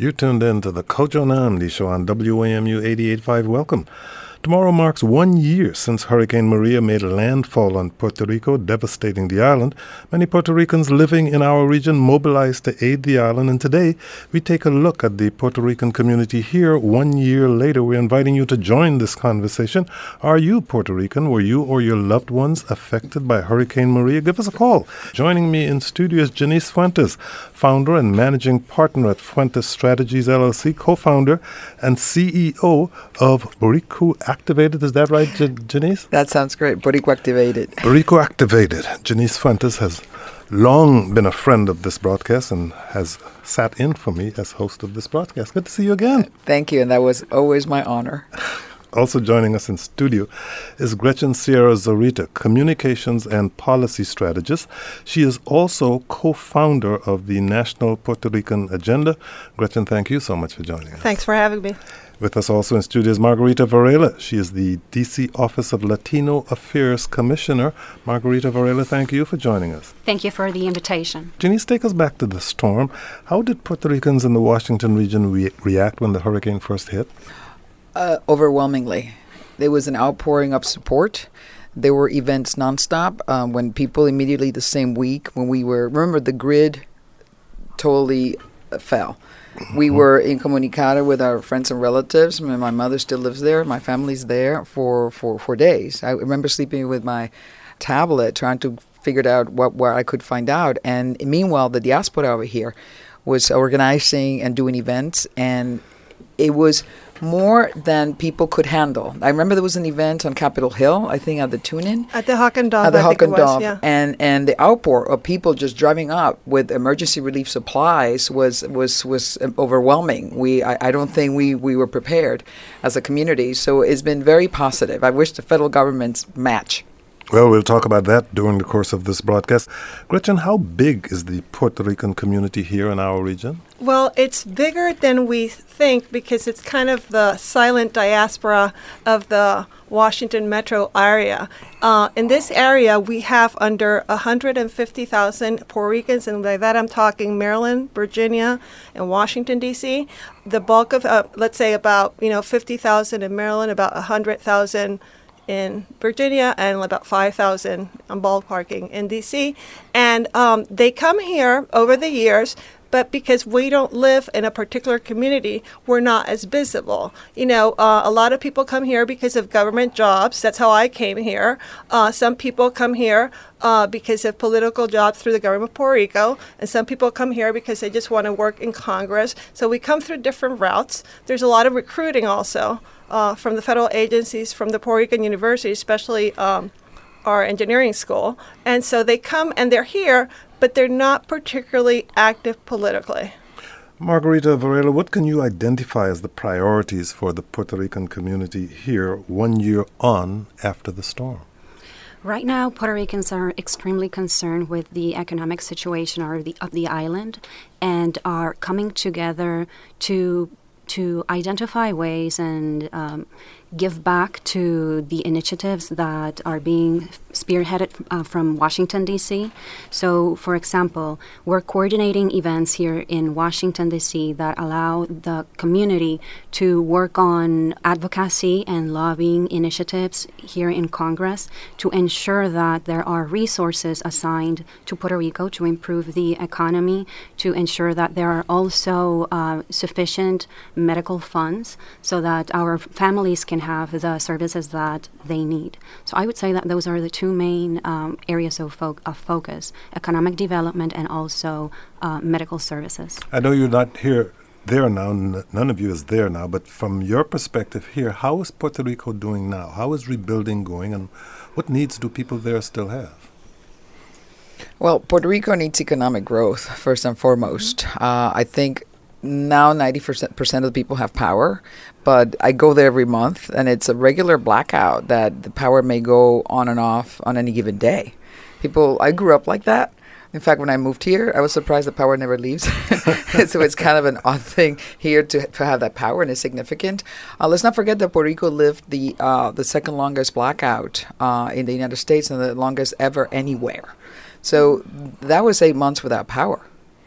You tuned in to the Kojo Namdi Show on WAMU 88.5. Welcome. Tomorrow marks 1 year since Hurricane Maria made landfall on Puerto Rico, devastating the island. Many Puerto Ricans living in our region mobilized to aid the island, and today we take a look at the Puerto Rican community here 1 year later. We're inviting you to join this conversation. Are you Puerto Rican? Were you or your loved ones affected by Hurricane Maria? Give us a call. Joining me in studio is Janice Fuentes, founder and managing partner at Fuentes Strategies LLC, co-founder and CEO of Boricua Activated. Is that right, Janice? That sounds great. Boricua Activated. Boricua Activated. Janice Fuentes has long been a friend of this broadcast and has sat in for me as host of this broadcast. Good to see you again. Thank you, and that was always my honor. Also joining us in studio is Gretchen Sierra Zorita, Communications and Policy Strategist. She is also co-founder of the National Puerto Rican Agenda. Gretchen, thank you so much for joining us. Thanks for having me. With us also in studio is Margarita Varela. She is the D.C. Office of Latino Affairs Commissioner. Margarita Varela, thank you for joining us. Thank you for the invitation. Janice, take us back to the storm. How did Puerto Ricans in the Washington region react when the hurricane first hit? Overwhelmingly. There was an outpouring of support. There were events nonstop. When people immediately the same week, when we were, remember the grid totally fell. We were incommunicado with our friends and relatives. My mother still lives there. My family's there for days. I remember sleeping with my tablet trying to figure out what I could find out. And meanwhile, the diaspora over here was organizing and doing events, and it was more than people could handle. I remember there was an event on Capitol Hill, I think at the Tune-In. At the Hawk and Dove, At the Hawk and Dove. Yeah. And the outpour of people just driving up with emergency relief supplies was overwhelming. I don't think we were prepared as a community. So it's been very positive. I wish the federal government's match. Well, we'll talk about that during the course of this broadcast. Gretchen, how big is the Puerto Rican community here in our region? Well, it's bigger than we think because it's kind of the silent diaspora of the Washington metro area. In this area, we have under 150,000 Puerto Ricans, and by that I'm talking Maryland, Virginia, and Washington, D.C. The bulk of, let's say about 50,000 in Maryland, about 100,000 in Virginia, and about 5,000 on ballparking in D.C. And they come here over the years, but because we don't live in a particular community, we're not as visible. A lot of people come here because of government jobs. That's how I came here. Some people come here because of political jobs through the government of Puerto Rico, and some people come here because they just want to work in Congress. So we come through different routes. There's a lot of recruiting also from the federal agencies, from the Puerto Rican University, especially our engineering school. And so they come and they're here, but they're not particularly active politically. Margarita Varela, what can you identify as the priorities for the Puerto Rican community here 1 year on after the storm? Right now, Puerto Ricans are extremely concerned with the economic situation of the island and are coming together to identify ways and give back to the initiatives that are being spearheaded from Washington, D.C. So, for example, we're coordinating events here in Washington, D.C. that allow the community to work on advocacy and lobbying initiatives here in Congress to ensure that there are resources assigned to Puerto Rico to improve the economy, to ensure that there are also sufficient medical funds so that our families can have the services that they need. So I would say that those are the two main areas of focus: economic development and also medical services. I know you're not there now, none of you is there now, but from your perspective here, how is Puerto Rico doing now? How is rebuilding going, and what needs do people there still have? Well, Puerto Rico needs economic growth, first and foremost. I think now 90% of the people have power, but I go there every month, and it's a regular blackout that the power may go on and off on any given day. I grew up like that. In fact, when I moved here, I was surprised the power never leaves. So it's kind of an odd thing here to have that power, and it's significant. Let's not forget that Puerto Rico lived the second longest blackout in the United States and the longest ever anywhere. So that was 8 months without power.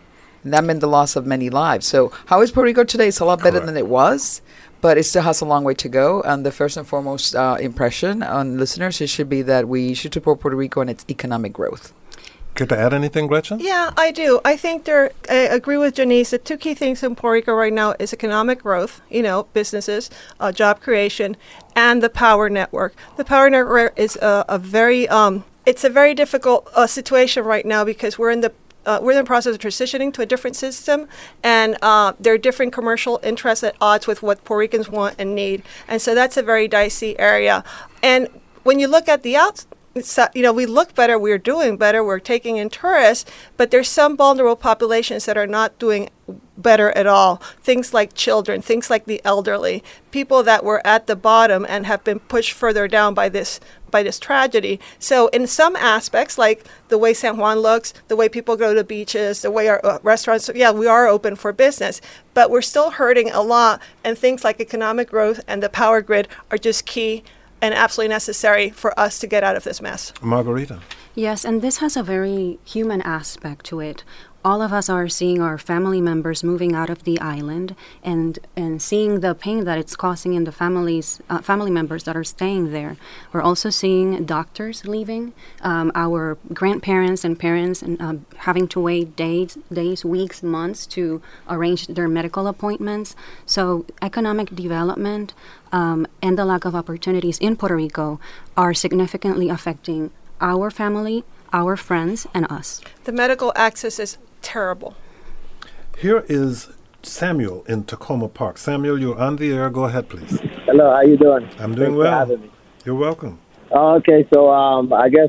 And that meant the loss of many lives. So how is Puerto Rico today? It's a lot better than it was, but it still has a long way to go. And the first and foremost impression on listeners, it should be that we should support Puerto Rico and its economic growth. Care to add anything, Gretchen? Yeah, I do. I think I agree with Janice. The two key things in Puerto Rico right now is economic growth, businesses, job creation, and the power network. The power network is it's a very difficult situation right now because we're in the process of transitioning to a different system, and there are different commercial interests at odds with what Puerto Ricans want and need, and so that's a very dicey area. And when you look at the we look better, we're doing better, we're taking in tourists, but there's some vulnerable populations that are not doing better at all. Things like children, things like the elderly, people that were at the bottom and have been pushed further down by this tragedy. So in some aspects, like the way San Juan looks, the way people go to beaches, the way our restaurants, we are open for business, but we're still hurting a lot, and things like economic growth and the power grid are just key and absolutely necessary for us to get out of this mess. Margarita. Yes, and this has a very human aspect to it. All of us are seeing our family members moving out of the island and seeing the pain that it's causing in the family members that are staying there. We're also seeing doctors leaving, our grandparents and parents and having to wait days, weeks, months to arrange their medical appointments. So economic development and the lack of opportunities in Puerto Rico are significantly affecting our family, our friends, and us. The medical access is terrible. Here is Samuel in Tacoma Park. Samuel, you're on the air. Go ahead, please. Hello, how you doing? I'm doing Thanks well. for having me. You're welcome. Okay, so I guess,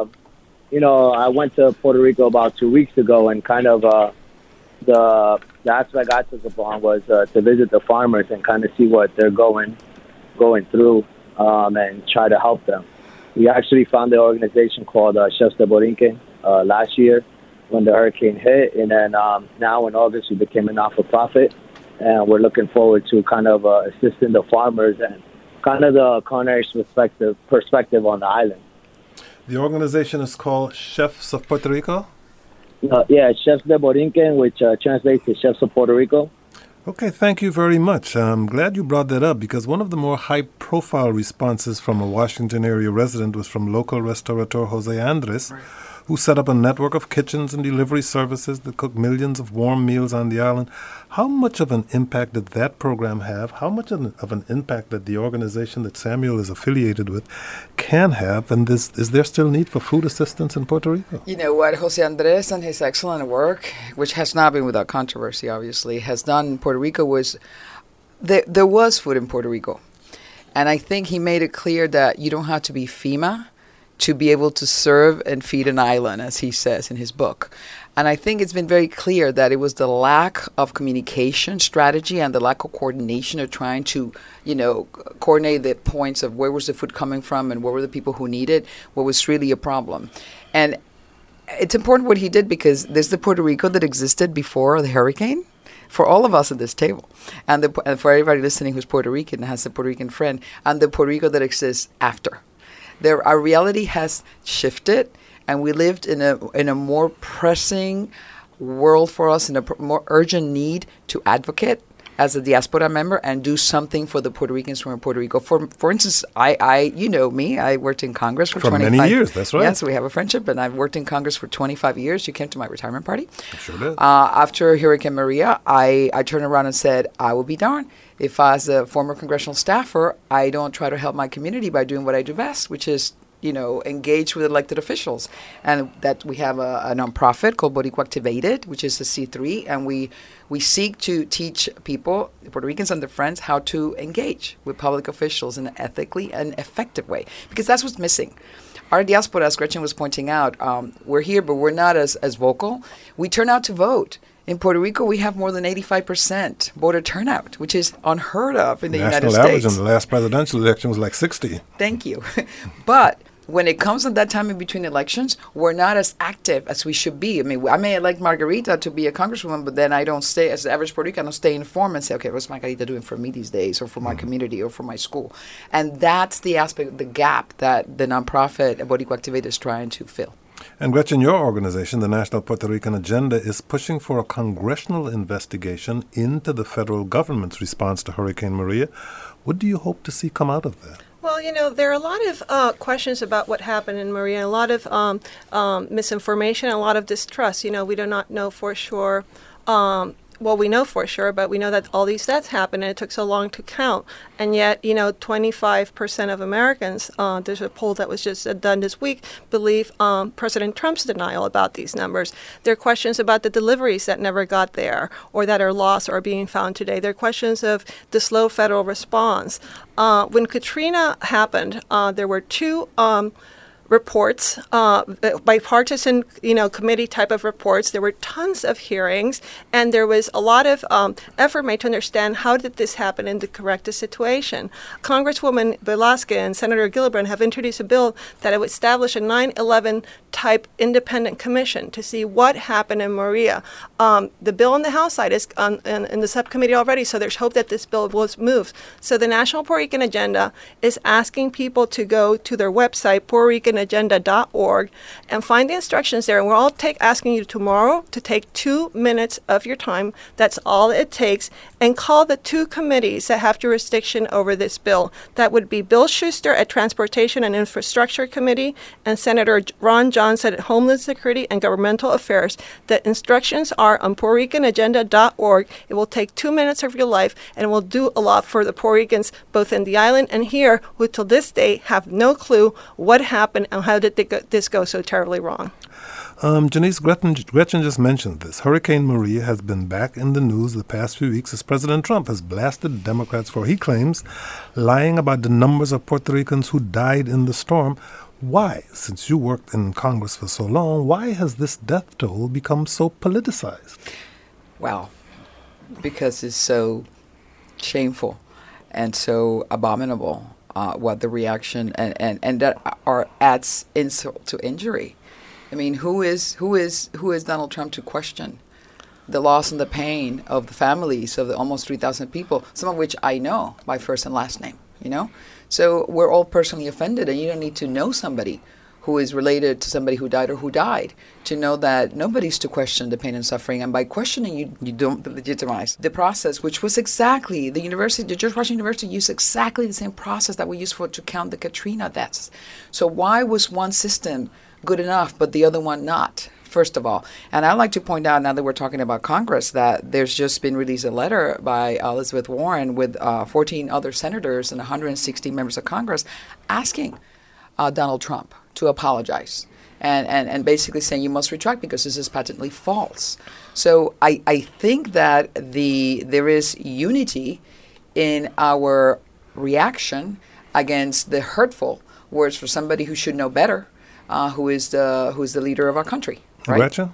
I went to Puerto Rico about 2 weeks ago, and kind of the aspect I took upon was to visit the farmers and kind of see what they're going through and try to help them. We actually found an organization called Chefs de Borinquen last year when the hurricane hit, and then now in August we became a not-for-profit, and we're looking forward to kind of assisting the farmers and kind of the culinary perspective on the island. The organization is called Chefs of Puerto Rico? Chefs de Borinquen, which translates to Chefs of Puerto Rico. Okay, thank you very much. I'm glad you brought that up because one of the more high-profile responses from a Washington area resident was from local restaurateur Jose Andres, who set up a network of kitchens and delivery services that cook millions of warm meals on the island. How much of an impact did that program have? How much of an impact that the organization that Samuel is affiliated with can have? And is there still need for food assistance in Puerto Rico? You know what Jose Andres and his excellent work, which has not been without controversy, obviously, has done in Puerto Rico was there was food in Puerto Rico. And I think he made it clear that you don't have to be FEMA to be able to serve and feed an island, as he says in his book. And I think it's been very clear that it was the lack of communication strategy and the lack of coordination of trying to, coordinate the points of where was the food coming from and where were the people who need it, what was really a problem. And it's important what he did because there's the Puerto Rico that existed before the hurricane for all of us at this table, and for everybody listening who's Puerto Rican and has a Puerto Rican friend, and the Puerto Rico that exists after. Our reality has shifted, and we lived in a more pressing world for us, in a more urgent need to advocate as a diaspora member and do something for the Puerto Ricans from Puerto Rico. For instance, you know me, I worked in Congress for 25 many years. That's right. Yes, we have a friendship, and I've worked in Congress for 25 years. You came to my retirement party. I sure did. After Hurricane Maria, I turned around and said, I will be darned if as a former congressional staffer, I don't try to help my community by doing what I do best, which is engage with elected officials. And that we have a nonprofit called Boricua Activated, which is a C3, and we seek to teach people, Puerto Ricans and their friends, how to engage with public officials in an ethically and effective way, because that's what's missing. Our diaspora, as Gretchen was pointing out, we're here, but we're not as vocal. We turn out to vote. In Puerto Rico, we have more than 85% voter turnout, which is unheard of in the United States. National average in the last presidential election was like 60. Thank you. But when it comes at that time in between elections, we're not as active as we should be. I mean, I may elect Margarita to be a congresswoman, but then I don't stay, as the average Puerto Rican, I don't stay informed and say, okay, what's Margarita doing for me these days, or for my community, or for my school? And that's the aspect, the gap that the nonprofit Boricua Activate is trying to fill. And Gretchen, your organization, the National Puerto Rican Agenda, is pushing for a congressional investigation into the federal government's response to Hurricane Maria. What do you hope to see come out of that? Well, there are a lot of questions about what happened in Maria, a lot of misinformation, a lot of distrust. We do not know for sure. We know for sure, but we know that all these deaths happened and it took so long to count. And yet, 25% of Americans, there's a poll that was just done this week, believe President Trump's denial about these numbers. There are questions about the deliveries that never got there or that are lost or being found today. There are questions of the slow federal response. When Katrina happened, there were two reports, bipartisan, committee type of reports. There were tons of hearings, and there was a lot of effort made to understand how did this happen and to correct the situation. Congresswoman Velasquez and Senator Gillibrand have introduced a bill that would establish a 9/11 type independent commission to see what happened in Maria. The bill on the House side is in the subcommittee already, so there's hope that this bill was moved. So the National Puerto Rican Agenda is asking people to go to their website, PuertoRicanAgenda.org, and find the instructions there. And we're all asking you tomorrow to take 2 minutes of your time. That's all it takes. And call the two committees that have jurisdiction over this bill. That would be Bill Schuster at Transportation and Infrastructure Committee and Senator Ron Johnson at Homeland Security and Governmental Affairs. The instructions are on PuertoRicanAgenda.org. It will take 2 minutes of your life, and it will do a lot for the Puerto Ricans, both in the island and here, who till this day have no clue what happened and how did this go so terribly wrong. Janice, Gretchen just mentioned this. Hurricane Maria has been back in the news the past few weeks as President Trump has blasted Democrats for, he claims, lying about the numbers of Puerto Ricans who died in the storm. Why, since you worked in Congress for so long, why has this death toll become so politicized? Well, because it's so shameful and so abominable. What the reaction and that adds insult to injury. I mean, who is Donald Trump to question the loss and the pain of the families of the almost 3,000 people, some of which I know by first and last name, So we're all personally offended, and you don't need to know somebody who is related to somebody who died or who died to know that nobody's to question the pain and suffering. And by questioning, you don't legitimize the process, which was exactly the George Washington University used exactly the same process that we used to count the Katrina deaths. So why was one system good enough but the other one not? First of all. And I'd like to point out, now that we're talking about Congress, that there's just been released a letter by Elizabeth Warren with 14 other senators and 160 members of Congress asking Donald Trump to apologize and basically saying you must retract because this is patently false. So I think that there is unity in our reaction against the hurtful words for somebody who should know better, who is the leader of our country. Right? Gretchen?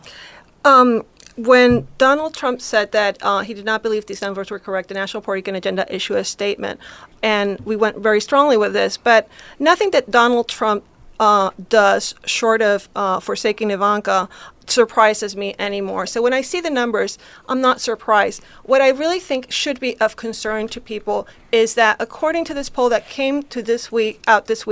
When Donald Trump said that he did not believe these numbers were correct, the National Puerto Rican Agenda issued a statement, and we went very strongly with this. But nothing that Donald Trump does, short of forsaking Ivanka, surprises me anymore. So when I see the numbers, I'm not surprised. What I really think should be of concern to people is that according to this poll that came to this week,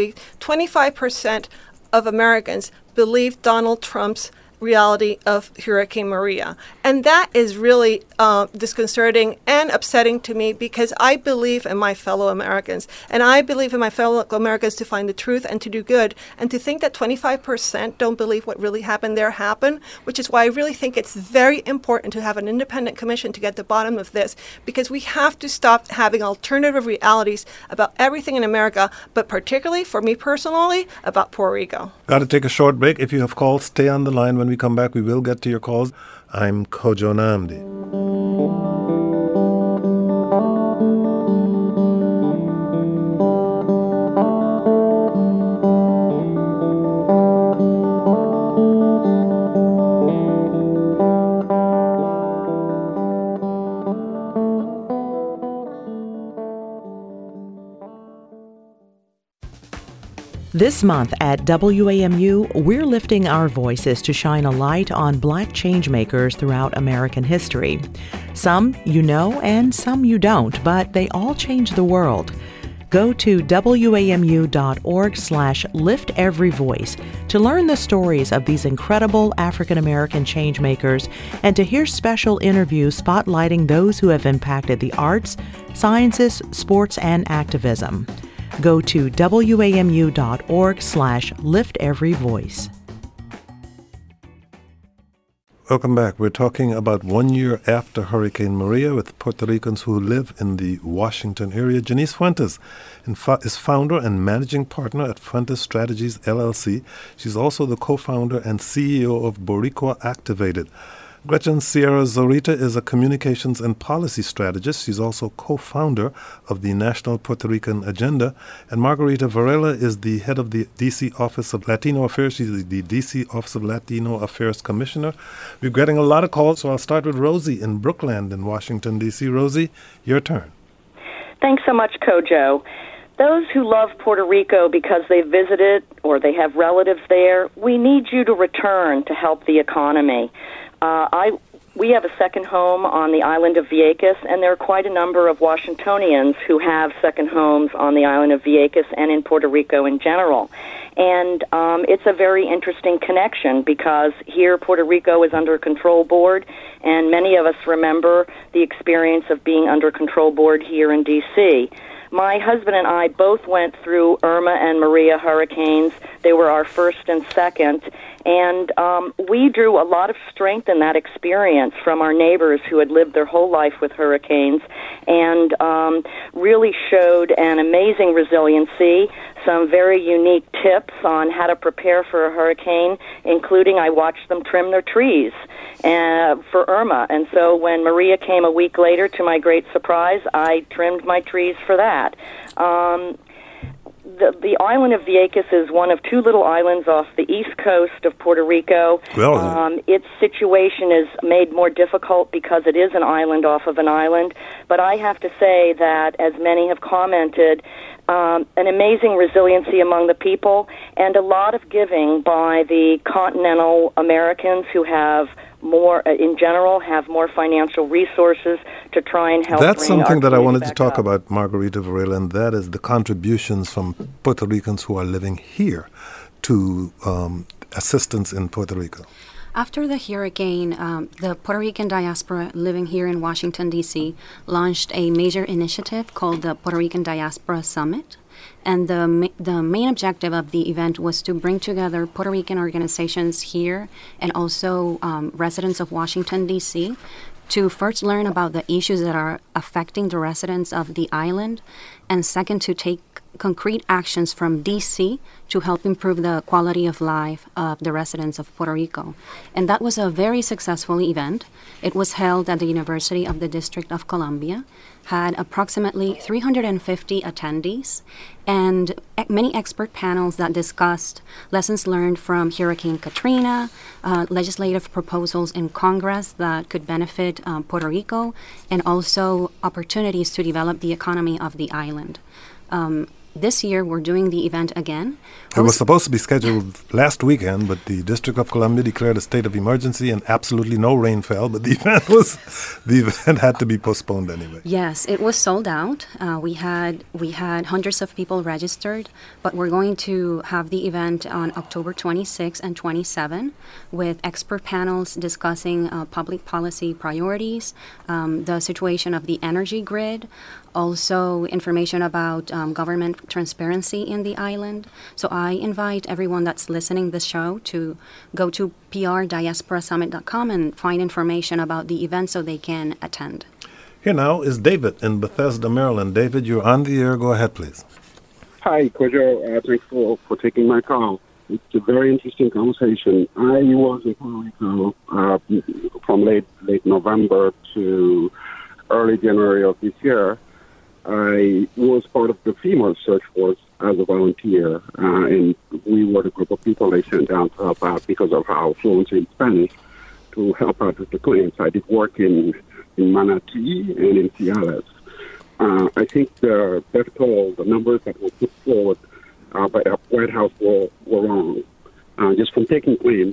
25% of Americans believe Donald Trump's reality of Hurricane Maria. And that is really disconcerting and upsetting to me because I believe in my fellow Americans. And I believe in my fellow Americans to find the truth and to do good. And to think that 25% don't believe what really happened there happened, which is why I really think it's very important to have an independent commission to get the bottom of this, because we have to stop having alternative realities about everything in America, but particularly, for me personally, about Puerto Rico. Got to take a short break. If you have calls, stay on the line. When we come back, we will get to your calls. I'm Kojo Nnamdi. This month at WAMU, we're lifting our voices to shine a light on Black changemakers throughout American history. Some you know and some you don't, but they all changed the world. Go to wamu.org/lifteveryvoice to learn the stories of these incredible African American changemakers and to hear special interviews spotlighting those who have impacted the arts, sciences, sports, and activism. Go to wamu.org/lifteveryvoice. Welcome back. We're talking about 1 year after Hurricane Maria with Puerto Ricans who live in the Washington area. Janice Fuentes is founder and managing partner at Fuentes Strategies, LLC. She's also the co-founder and CEO of Boricua Activated. Gretchen Sierra Zorita is a communications and policy strategist. She's also co-founder of the National Puerto Rican Agenda. And Margarita Varela is the head of the D.C. Office of Latino Affairs. She's the D.C. Office of Latino Affairs Commissioner. We're getting a lot of calls, so I'll start with Rosie in Brookland in Washington, D.C. Rosie, your turn. Thanks so much, Kojo. Those who love Puerto Rico because they visited or they have relatives there, we need you to return to help the economy. We have a second home on the island of Vieques, and there are quite a number of Washingtonians who have second homes on the island of Vieques and in Puerto Rico in general. And it's a very interesting connection because here Puerto Rico is under a control board, and many of us remember the experience of being under control board here in D.C. My husband and I both went through Irma and Maria hurricanes. They were our first and second, and we drew a lot of strength in that experience from our neighbors who had lived their whole life with hurricanes and really showed an amazing resiliency, some very unique tips on how to prepare for a hurricane, including I watched them trim their trees for Irma. And so when Maria came a week later, to my great surprise, I trimmed my trees for that. The island of Vieques is one of two little islands off the east coast of Puerto Rico. Its situation is made more difficult because it is an island off of an island. But I have to say that, as many have commented, an amazing resiliency among the people and a lot of giving by the continental Americans who have more, in general, have more financial resources to try and help. That's something that I wanted to talk about, Margarita Varela, and that is the contributions from Puerto Ricans who are living here to assistance in Puerto Rico. After the hurricane, the Puerto Rican diaspora living here in Washington, D.C. launched a major initiative called the Puerto Rican Diaspora Summit. And the main objective of the event was to bring together Puerto Rican organizations here and also residents of Washington, D.C., to first learn about the issues that are affecting the residents of the island, and second, to take concrete actions from D.C. to help improve the quality of life of the residents of Puerto Rico. And that was a very successful event. It was held at the University of the District of Columbia, had approximately 350 attendees, and many expert panels that discussed lessons learned from Hurricane Katrina, legislative proposals in Congress that could benefit Puerto Rico, and also opportunities to develop the economy of the island. This year, we're doing the event again. It was supposed to be scheduled last weekend, but the District of Columbia declared a state of emergency and absolutely no rain fell. But the event had to be postponed anyway. Yes, it was sold out. We had hundreds of people registered, but we're going to have the event on October 26 and 27 with expert panels discussing public policy priorities, the situation of the energy grid, also information about government transparency in the island. So I invite everyone that's listening this show to go to prdiasporasummit.com and find information about the event so they can attend. Here now is David in Bethesda, Maryland. David, you're on the air. Go ahead, please. Hi, Kojo. Thanks for taking my call. It's a very interesting conversation. I was in Puerto Rico from late November to early January of this year. I was part of the FEMA search force as a volunteer, and we were the group of people they sent down to help out because of our fluency in Spanish to help out with the claims. I did work in Manatee and in Ciales. I think the death toll, the numbers that were put forward by the White House were wrong. Just from taking claims,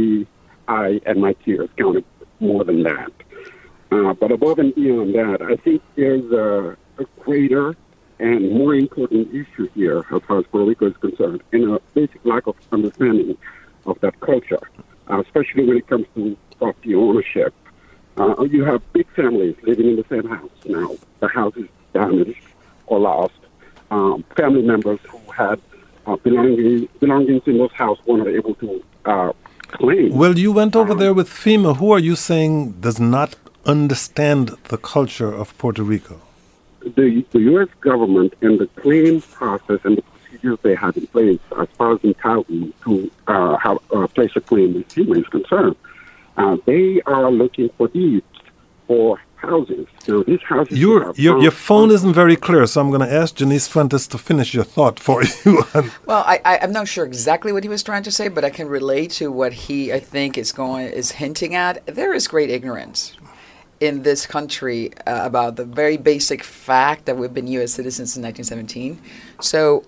I and my peers counted more than that. But above and beyond that, I think there's a greater and more important issue here, as far as Puerto Rico is concerned, and a basic lack of understanding of that culture, especially when it comes to property ownership. You have big families living in the same house now. The house is damaged or lost. Family members who had belongings in those houses were not able to claim. Well, you went over there with FEMA. Who are you saying does not understand the culture of Puerto Rico? The U.S. government and the claim process and the procedures they have in place as far as entitlement to have place a claim with FEMA is concerned, they are looking for deeds for houses. Now, these houses your phone isn't very clear, so I'm going to ask Janice Fuentes to finish your thought for you. Well, I'm not sure exactly what he was trying to say, but I can relate to what he, I think, is hinting at. There is great ignorance in this country about the very basic fact that we've been U.S. citizens since 1917. So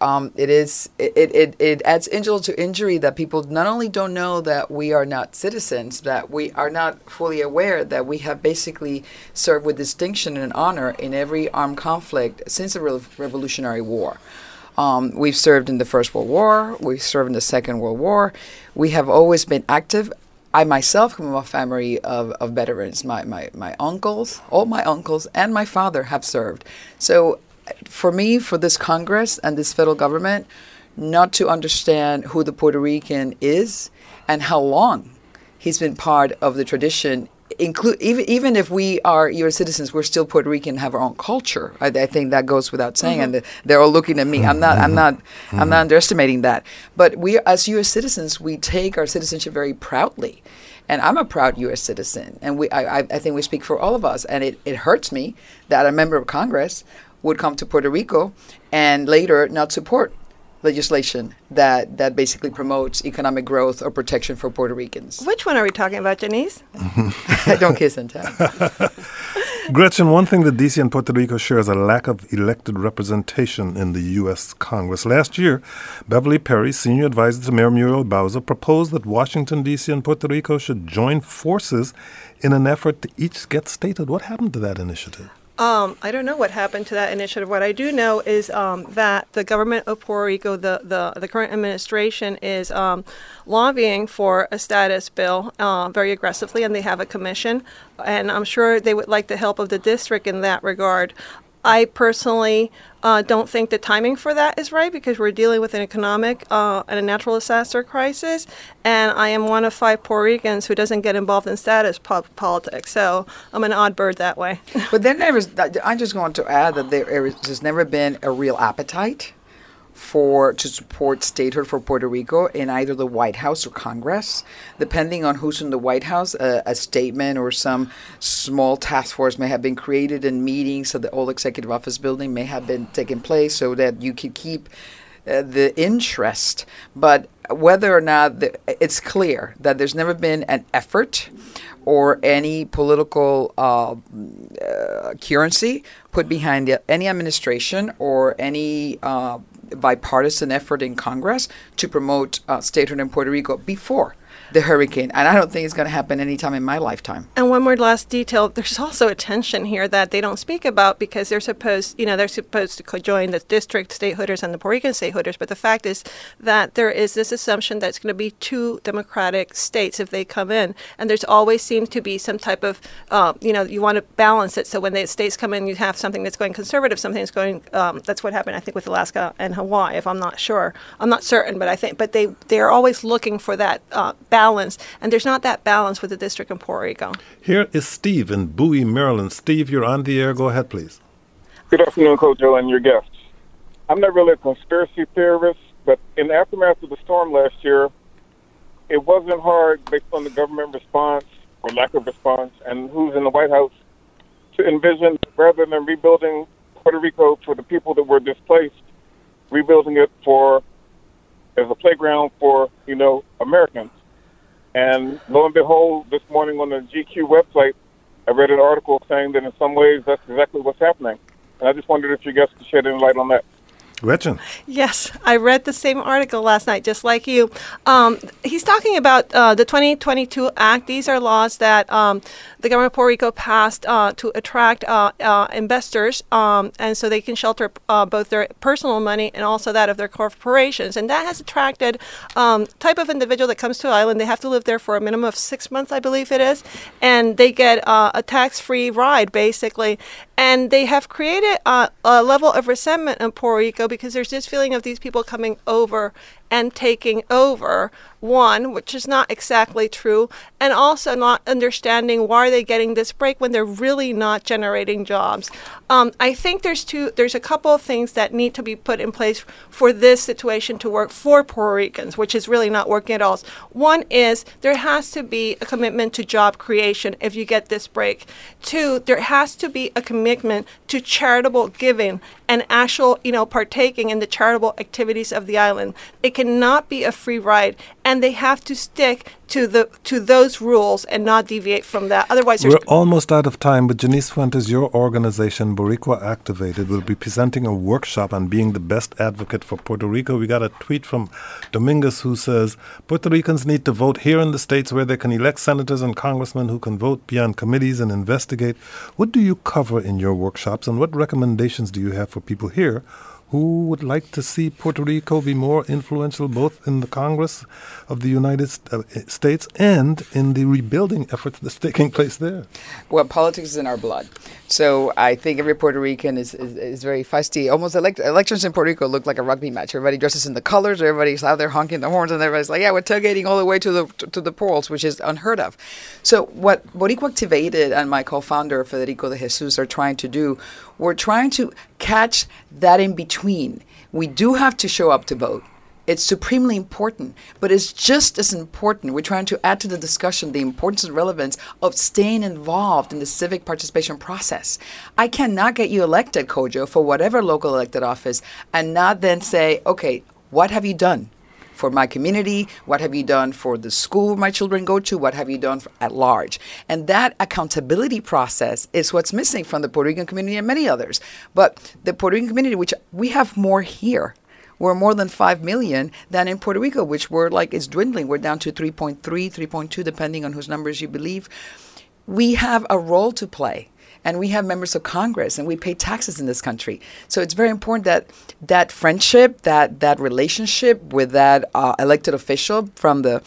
it adds insult to injury that people not only don't know that we are not citizens, that we are not fully aware that we have basically served with distinction and honor in every armed conflict since the Revolutionary War. We've served in the First World War. We've served in the Second World War. We have always been active. I myself come from a family of veterans. My uncles, all my uncles, and my father have served. So for me, for this Congress and this federal government, not to understand who the Puerto Rican is and how long he's been part of the tradition, even if we are U.S. citizens, we're still Puerto Rican, have our own culture. I think that goes without saying, and they're all looking at me. I'm not underestimating that. But we, as U.S. citizens, we take our citizenship very proudly, and I'm a proud U.S. citizen, and I think we speak for all of us. And it hurts me that a member of Congress would come to Puerto Rico and later not support legislation that basically promotes economic growth or protection for Puerto Ricans. Which one are we talking about, Janice? Don't kiss and tell. Gretchen, one thing that D.C. and Puerto Rico share is a lack of elected representation in the U.S. Congress. Last year, Beverly Perry, senior advisor to Mayor Muriel Bowser, proposed that Washington, D.C. and Puerto Rico should join forces in an effort to each get statehood. What happened to that initiative? I don't know what happened to that initiative. What I do know is that the government of Puerto Rico, the current administration, is lobbying for a status bill very aggressively, and they have a commission. And I'm sure they would like the help of the district in that regard. I personally don't think the timing for that is right because we're dealing with an economic and a natural disaster crisis, and I am one of 5 Puerto Ricans who doesn't get involved in status politics, so I'm an odd bird that way. But I just want to add that there's never been a real appetite to support statehood for Puerto Rico in either the White House or Congress. Depending on who's in the White House, a statement or some small task force may have been created in meetings of the old executive office building may have been taking place so that you could keep the interest. But whether or not it's clear that there's never been an effort or any political currency put behind any administration or any bipartisan effort in Congress to promote statehood in Puerto Rico before the hurricane. And I don't think it's going to happen anytime in my lifetime. And one more last detail, there's also a tension here that they don't speak about because they're supposed to join the district stateholders and the Puerto Rican stateholders. But the fact is that there is this assumption that it's going to be 2 democratic states if they come in. And there's always seemed to be some type of, you want to balance it. So when the states come in, you have something that's going conservative, something that's going, that's what happened, I think, with Alaska and Hawaii, if I'm not sure. I'm not certain, but they're always looking for that balance, and there's not that balance with the district in Puerto Rico. Here is Steve in Bowie, Maryland. Steve, you're on the air. Go ahead, please. Good afternoon, Coach Joe, and your guests. I'm not really a conspiracy theorist, but in the aftermath of the storm last year, it wasn't hard, based on the government response or lack of response and who's in the White House, to envision, rather than rebuilding Puerto Rico for the people that were displaced, rebuilding it as a playground for, Americans. And lo and behold, this morning on the GQ website, I read an article saying that in some ways that's exactly what's happening. And I just wondered if you guys could shed any light on that. Gretchen. Yes, I read the same article last night, just like you. He's talking about the 2022 Act. These are laws that the government of Puerto Rico passed to attract investors, and so they can shelter both their personal money and also that of their corporations. And that has attracted type of individual that comes to the island. They have to live there for a minimum of 6 months, I believe it is, and they get a tax-free ride, basically. And they have created a level of resentment in Puerto Rico because there's this feeling of these people coming over and taking over, one, which is not exactly true, and also not understanding why are they getting this break when they're really not generating jobs. I think there's a couple of things that need to be put in place for this situation to work for Puerto Ricans, which is really not working at all. One is there has to be a commitment to job creation if you get this break. Two, there has to be a commitment to charitable giving and actual, partaking in the charitable activities of the island. It cannot be a free ride, and they have to stick to those rules and not deviate from that. Otherwise, we're almost out of time, but Janice Fuentes, your organization, Boricua Activated, will be presenting a workshop on being the best advocate for Puerto Rico. We got a tweet from Dominguez who says, Puerto Ricans need to vote here in the states where they can elect senators and congressmen who can vote beyond committees and investigate. What do you cover in your workshops, and what recommendations do you have for people here who would like to see Puerto Rico be more influential both in the Congress of the United States and in the rebuilding efforts that's taking place there? Well, politics is in our blood. So I think every Puerto Rican is very feisty. Almost elections in Puerto Rico look like a rugby match. Everybody dresses in the colors. Everybody's out there honking the horns, and everybody's like, yeah, we're tailgating all the way to the polls, which is unheard of. So what Boricua Activated and my co-founder, Federico de Jesus, are trying to do, we're trying to catch that in between. We do have to show up to vote. It's supremely important, but it's just as important. We're trying to add to the discussion the importance and relevance of staying involved in the civic participation process. I cannot get you elected, Kojo, for whatever local elected office and not then say, okay, what have you done for my community? What have you done for the school my children go to? What have you done at large? And that accountability process is what's missing from the Puerto Rican community and many others. But the Puerto Rican community, which we have more here, we're more than 5 million than in Puerto Rico, which it's dwindling. We're down to 3.3, 3.2, depending on whose numbers you believe. We have a role to play. And we have members of Congress, and we pay taxes in this country. So it's very important that friendship, that relationship with that elected official from the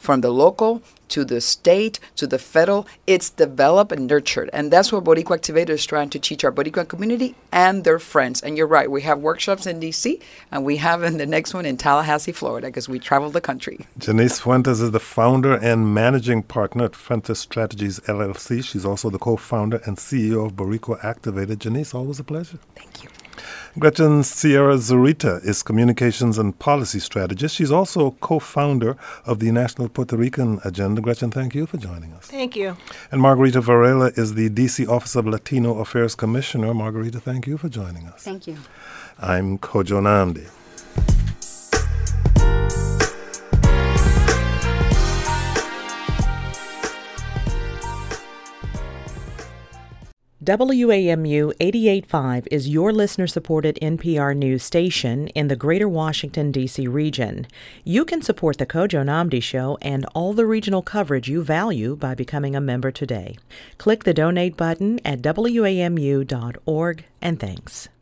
local to the state to the federal, it's developed and nurtured. And that's what Boricua Activated is trying to teach our Boricua community and their friends. And you're right, we have workshops in D.C., and we have in the next one in Tallahassee, Florida, because we travel the country. Janice Fuentes is the founder and managing partner at Fuentes Strategies, LLC. She's also the co-founder and CEO of Boricua Activated. Janice, always a pleasure. Thank you. Gretchen Sierra Zurita is communications and policy strategist. She's also co-founder of the National Puerto Rican Agenda. Gretchen, thank you for joining us. Thank you. And Margarita Varela is the D.C. Office of Latino Affairs Commissioner. Margarita, thank you for joining us. Thank you. I'm Kojo Nnamdi. WAMU 88.5 is your listener-supported NPR news station in the greater Washington, D.C. region. You can support the Kojo Nnamdi Show and all the regional coverage you value by becoming a member today. Click the donate button at WAMU.org, and thanks.